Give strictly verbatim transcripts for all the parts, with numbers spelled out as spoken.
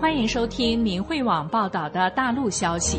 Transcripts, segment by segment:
欢迎收听明慧网报道的大陆消息。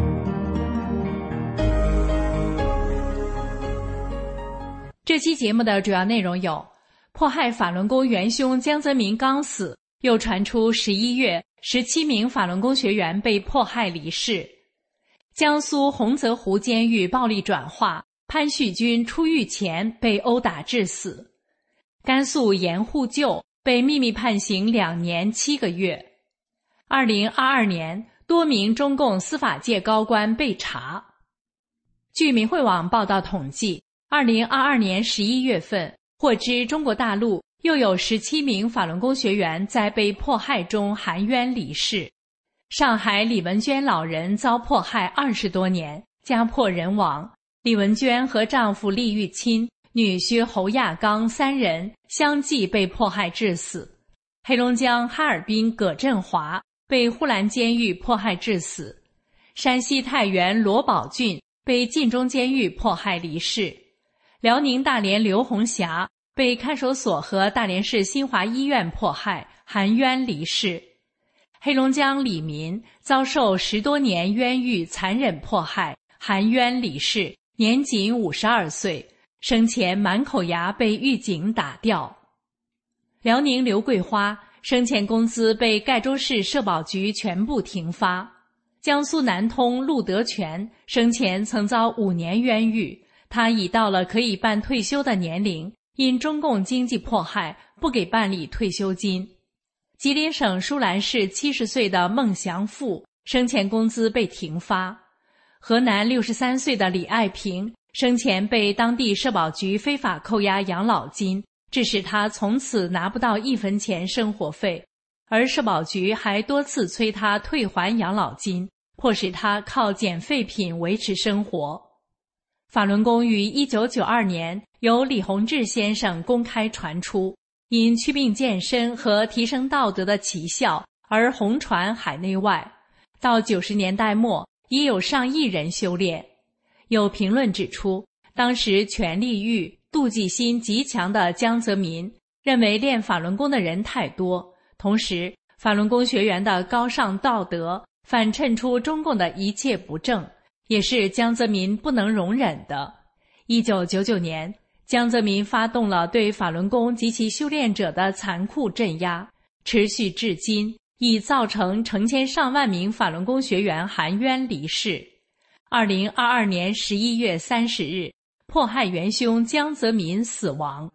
这期节目的主要内容有：迫害法轮功元凶江泽民刚死，又传出十一月十七名法轮功学员被迫害离世；江苏洪泽湖监狱暴力转化，潘旭军出狱前被殴打致死；甘肃盐户旧被秘密判刑两年七个月。二零二二年，多名中共司法界高官被查。据明慧网报道统计，二零二二年十一月份，获知中国大陆又有十七名法轮功学员在被迫害中含冤离世。上海李文娟老人遭迫害二十多年，家破人亡。李文娟和丈夫厉玉钦、女婿侯亚刚三人相继被迫害致死。黑龙江哈尔滨葛振华被呼兰监狱迫害致死。山西太原罗宝俊被晋中监狱迫害离世。辽宁大连刘红霞被看守所和大连市新华医院迫害，含冤离世。黑龙江李民遭受十多年冤狱残忍迫害，含冤离世，年仅五十二岁，生前满口牙被狱警打掉。辽宁刘桂花生前工资被盖州市社保局全部停发。江苏南通陆德全生前曾遭五年冤狱，他已到了可以办退休的年龄，因中共经济迫害不给办理退休金。吉林省舒兰市七十岁的孟祥富生前工资被停发。河南六十三岁的李爱平生前被当地社保局非法扣押养老金，致使他从此拿不到一分钱生活费，而社保局还多次催他退还养老金，迫使他靠捡废品维持生活。法轮功于一九九二年由李洪志先生公开传出，因祛病健身和提升道德的奇效而红传海内外，到九十年代末已有上亿人修炼。有评论指出，当时权力欲、妒忌心极强的江泽民认为练法轮功的人太多，同时法轮功学员的高尚道德反衬出中共的一切不正，也是江泽民不能容忍的。一九九九年，江泽民发动了对法轮功及其修炼者的残酷镇压，持续至今，已造成成千上万名法轮功学员含冤离世。二零二二年十一月三十日，迫害元凶江泽民死亡。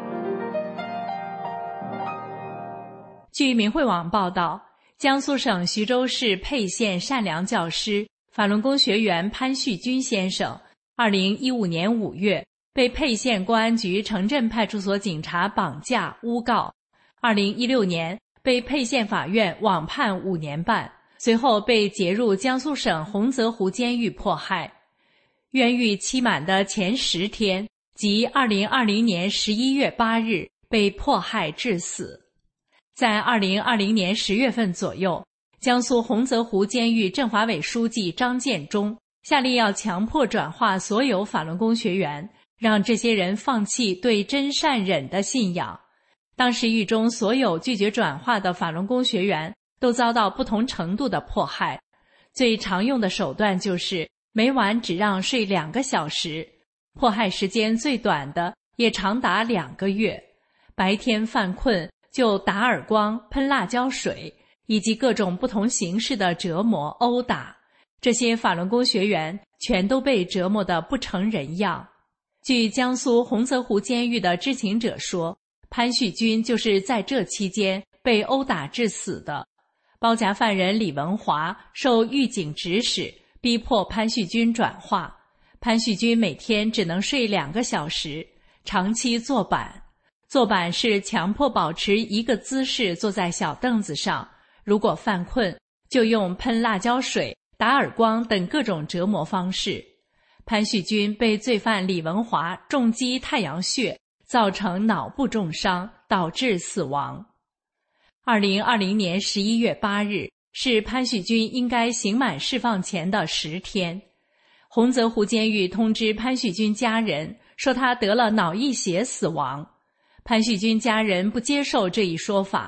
据明慧网报道，江苏省徐州市沛县善良教师、法轮功学员潘旭军先生，二零一五年五月被沛县公安局城镇派出所警察绑架诬告，二零一六年被沛县法院网判五年半，随后被劫入江苏省洪泽湖监狱迫害。冤狱期满的前十天，即二零二零年十一月八日被迫害致死。在二零二零年十月份左右，江苏洪泽湖监狱政法委书记张建中下令要强迫转化所有法轮功学员，让这些人放弃对真善忍的信仰。当时狱中所有拒绝转化的法轮功学员都遭到不同程度的迫害，最常用的手段就是每晚只让睡两个小时，迫害时间最短的也长达两个月。白天犯困就打耳光、喷辣椒水，以及各种不同形式的折磨、殴打。这些法轮功学员全都被折磨得不成人样。据江苏洪泽湖监狱的知情者说，潘旭军就是在这期间被殴打致死的。包夹犯人李文华受狱警指使，逼迫潘旭军转化。潘旭军每天只能睡两个小时，长期坐板。坐板是强迫保持一个姿势坐在小凳子上，如果犯困，就用喷辣椒水、打耳光等各种折磨方式。潘旭军被罪犯李文华重击太阳穴，造成脑部重伤，导致死亡。二零二零年十一月八日是潘旭军应该刑满释放前的十天。洪泽湖监狱通知潘旭军家人说他得了脑溢血死亡。潘旭军家人不接受这一说法，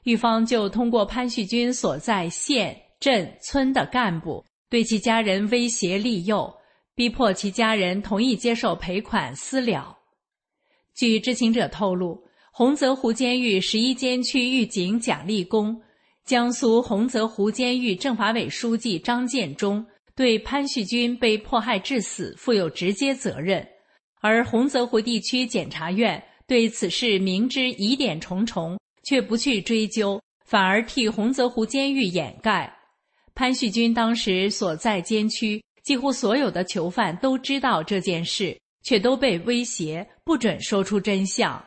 狱方就通过潘旭军所在县、镇、村的干部对其家人威胁利诱，逼迫其家人同意接受赔款私了。据知情者透露，洪泽湖监狱十一监区狱警蒋立功、江苏洪泽湖监狱政法委书记张建忠对潘旭军被迫害致死负有直接责任，而洪泽湖地区检察院对此事明知疑点重重，却不去追究，反而替洪泽湖监狱掩盖。潘旭军当时所在监区几乎所有的囚犯都知道这件事，却都被威胁不准说出真相。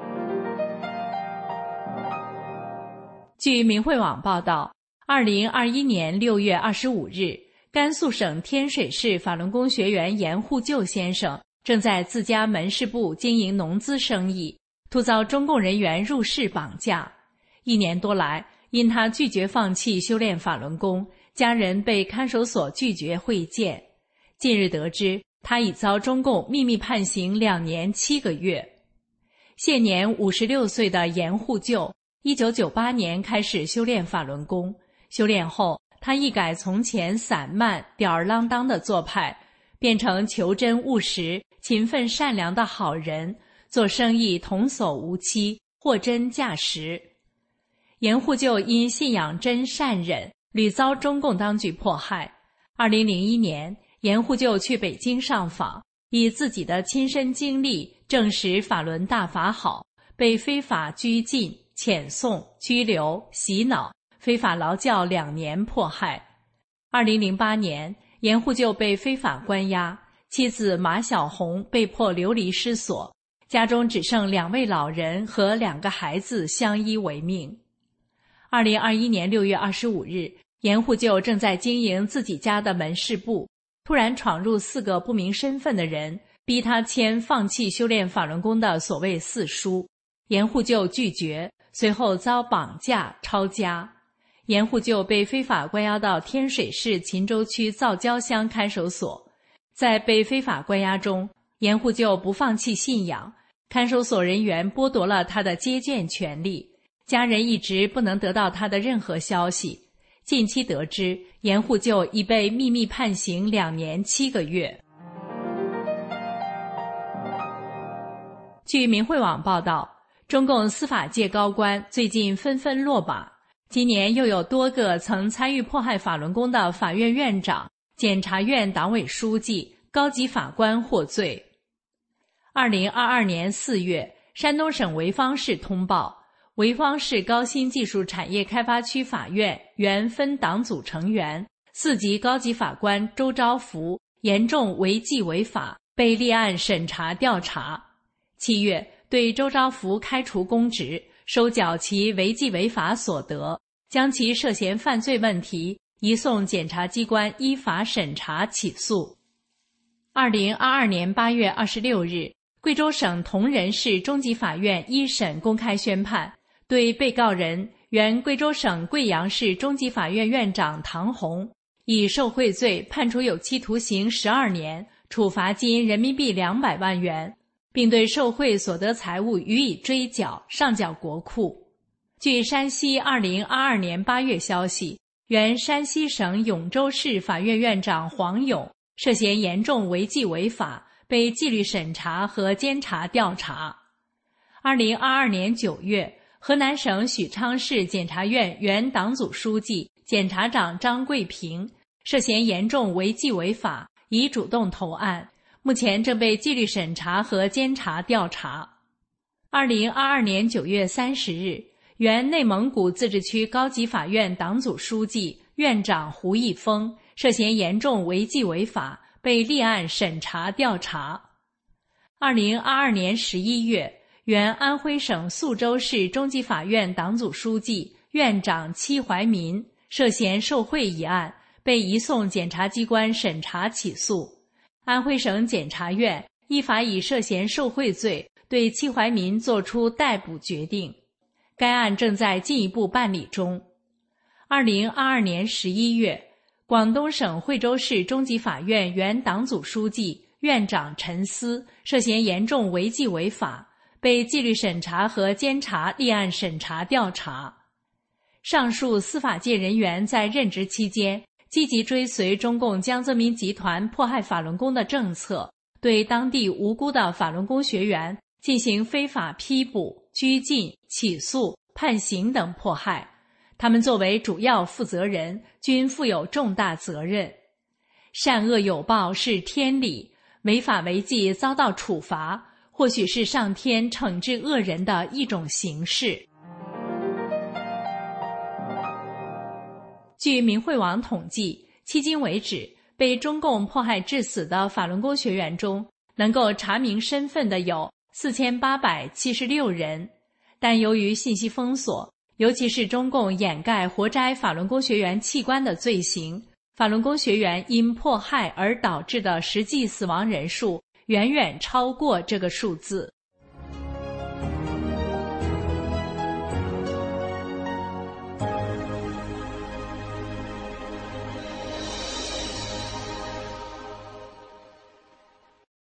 据明慧网报道，二零二一年六月二十五日，甘肃省天水市法轮功学员严护旧先生正在自家门市部经营农资生意，突遭中共人员入室绑架。一年多来，因他拒绝放弃修炼法轮功，家人被看守所拒绝会见。近日得知，他已遭中共秘密判刑两年七个月。现年五十六岁的严护旧，一九九八年开始修炼法轮功，修炼后，他一改从前散漫、吊儿郎当的做派，变成求真务实、勤奋善良的好人，做生意童叟无欺，货真价实。严护旧因信仰真善忍，屡遭中共当局迫害。二零零一年，严护旧去北京上访，以自己的亲身经历证实法轮大法好，被非法拘禁、遣送、拘留、洗脑、非法劳教两年迫害。二零零八年，严护旧被非法关押，妻子马小红被迫流离失所，家中只剩两位老人和两个孩子相依为命。二零二一年六月二十五日，严护旧正在经营自己家的门市部，突然闯入四个不明身份的人，逼他签放弃修炼法轮功的所谓四书。严护旧拒绝，随后遭绑架抄家。严护旧被非法关押到天水市秦州区皂礁乡看守所。在被非法关押中，严护旧不放弃信仰，看守所人员剥夺了他的接见权利，家人一直不能得到他的任何消息。近期得知，严护旧已被秘密判刑两年七个月。据明慧网报道，中共司法界高官最近纷纷落马，今年又有多个曾参与迫害法轮功的法院院长、检察院党委书记、高级法官获罪。二零二二年四月，山东省潍坊市通报，潍坊市高新技术产业开发区法院原分党组成员、四级高级法官周昭福严重违纪违法，被立案审查调查。七月，对周昭福开除公职，收缴其违纪违法所得，将其涉嫌犯罪问题移送检察机关依法审查起诉。二零二二年八月二十六日，贵州省铜仁市中级法院一审公开宣判，对被告人原贵州省贵阳市中级法院院长唐红以受贿罪判处有期徒刑十二年，处罚金人民币两百万元，并对受贿所得财物予以追缴，上缴国库。据山西二零二二年八月消息，原山西省永州市法院院长黄勇涉嫌严重违纪违法，被纪律审查和监察调查。二零二二年九月，河南省许昌市检察院原党组书记、检察长张桂平涉嫌严重违纪违法，已主动投案，目前正被纪律审查和监察调查。二零二二年九月三十日，原内蒙古自治区高级法院党组书记、院长胡一峰涉嫌严重违纪违法，被立案审查调查。二零二二年十一月，原安徽省宿州市中级法院党组书记、院长戚怀民涉嫌受贿一案，被移送检察机关审查起诉。安徽省检察院依法以涉嫌受贿罪对戚怀民作出逮捕决定，该案正在进一步办理中。二零二二年十一月，广东省惠州市中级法院原党组书记、院长陈思涉嫌严重违纪违法，被纪律审查和监察立案审查调查。 上述司法界人员在任职期间，积极追随中共江泽民集团迫害法轮功的政策，对当地无辜的法轮功学员进行非法批捕、拘禁、起诉、判刑等迫害。他们作为主要负责人，均负有重大责任。善恶有报是天理，违法违纪遭到处罚，或许是上天惩治恶人的一种形式。据明慧网统计，迄今为止，被中共迫害致死的法轮功学员中，能够查明身份的有四千八百七十六人，但由于信息封锁，尤其是中共掩盖活摘法轮功学员器官的罪行，法轮功学员因迫害而导致的实际死亡人数远远超过这个数字。